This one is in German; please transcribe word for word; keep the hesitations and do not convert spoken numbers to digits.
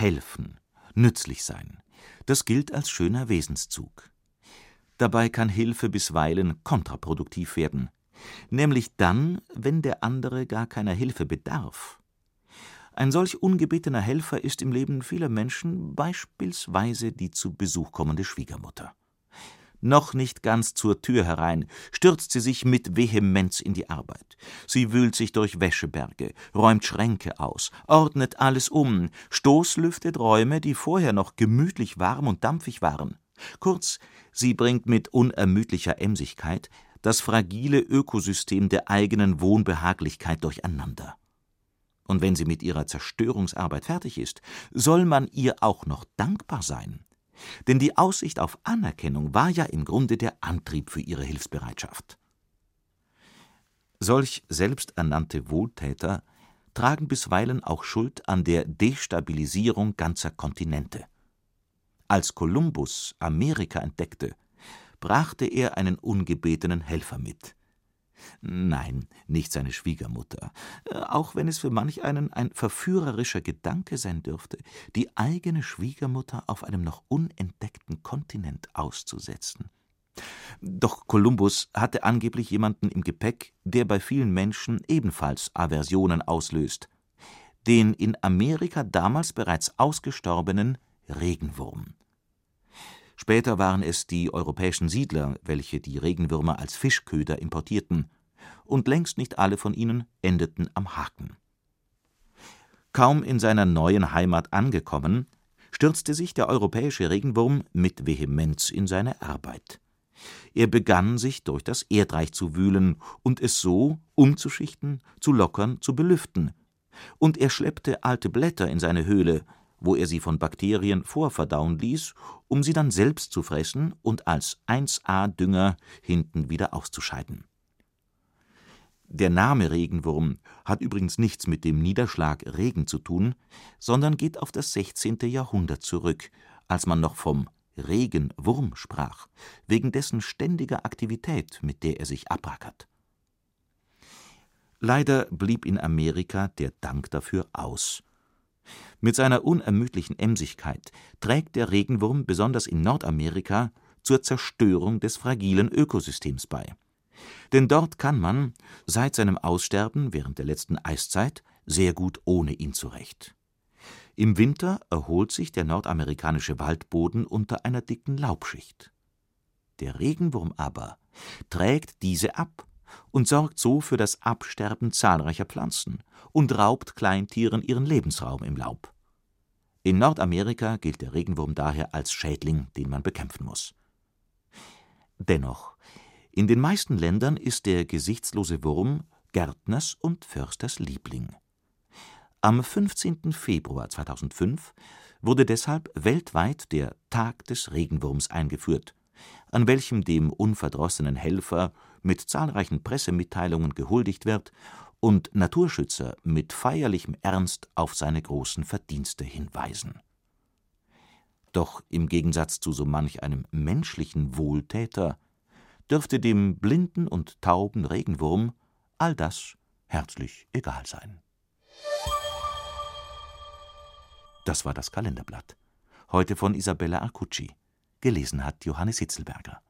helfen, nützlich sein, das gilt als schöner Wesenszug. Dabei kann Hilfe bisweilen kontraproduktiv werden, nämlich dann, wenn der andere gar keiner Hilfe bedarf. Ein solch ungebetener Helfer ist im Leben vieler Menschen beispielsweise die zu Besuch kommende Schwiegermutter. Noch nicht ganz zur Tür herein, stürzt sie sich mit Vehemenz in die Arbeit. Sie wühlt sich durch Wäscheberge, räumt Schränke aus, ordnet alles um, stoßlüftet Räume, die vorher noch gemütlich warm und dampfig waren. Kurz, sie bringt mit unermüdlicher Emsigkeit das fragile Ökosystem der eigenen Wohnbehaglichkeit durcheinander. Und wenn sie mit ihrer Zerstörungsarbeit fertig ist, soll man ihr auch noch dankbar sein. Denn die Aussicht auf Anerkennung war ja im Grunde der Antrieb für ihre Hilfsbereitschaft. Solch selbsternannte Wohltäter tragen bisweilen auch Schuld an der Destabilisierung ganzer Kontinente. Als Kolumbus Amerika entdeckte, brachte er einen ungebetenen Helfer mit. Nein, nicht seine Schwiegermutter, auch wenn es für manch einen ein verführerischer Gedanke sein dürfte, die eigene Schwiegermutter auf einem noch unentdeckten Kontinent auszusetzen. Doch Kolumbus hatte angeblich jemanden im Gepäck, der bei vielen Menschen ebenfalls Aversionen auslöst: den in Amerika damals bereits ausgestorbenen Regenwurm. Später waren es die europäischen Siedler, welche die Regenwürmer als Fischköder importierten, und längst nicht alle von ihnen endeten am Haken. Kaum in seiner neuen Heimat angekommen, stürzte sich der europäische Regenwurm mit Vehemenz in seine Arbeit. Er begann, sich durch das Erdreich zu wühlen und es so umzuschichten, zu lockern, zu belüften. Und er schleppte alte Blätter in seine Höhle, wo er sie von Bakterien vorverdauen ließ, um sie dann selbst zu fressen und als eins A Dünger hinten wieder auszuscheiden. Der Name Regenwurm hat übrigens nichts mit dem Niederschlag Regen zu tun, sondern geht auf das sechzehnte Jahrhundert zurück, als man noch vom Regenwurm sprach, wegen dessen ständiger Aktivität, mit der er sich abrackert. Leider blieb in Amerika der Dank dafür aus. Mit seiner unermüdlichen Emsigkeit trägt der Regenwurm besonders in Nordamerika zur Zerstörung des fragilen Ökosystems bei. Denn dort kann man, seit seinem Aussterben während der letzten Eiszeit, sehr gut ohne ihn zurecht. Im Winter erholt sich der nordamerikanische Waldboden unter einer dicken Laubschicht. Der Regenwurm aber trägt diese ab und sorgt so für das Absterben zahlreicher Pflanzen und raubt Kleintieren ihren Lebensraum im Laub. In Nordamerika gilt der Regenwurm daher als Schädling, den man bekämpfen muss. Dennoch, in den meisten Ländern ist der gesichtslose Wurm Gärtners und Försters Liebling. Am fünfzehnten Februar zweitausendfünf wurde deshalb weltweit der Tag des Regenwurms eingeführt, an welchem dem unverdrossenen Helfer mit zahlreichen Pressemitteilungen gehuldigt wird und Naturschützer mit feierlichem Ernst auf seine großen Verdienste hinweisen. Doch im Gegensatz zu so manch einem menschlichen Wohltäter dürfte dem blinden und tauben Regenwurm all das herzlich egal sein. Das war das Kalenderblatt. Heute von Isabella Arcucci. Gelesen hat Johannes Hitzelberger.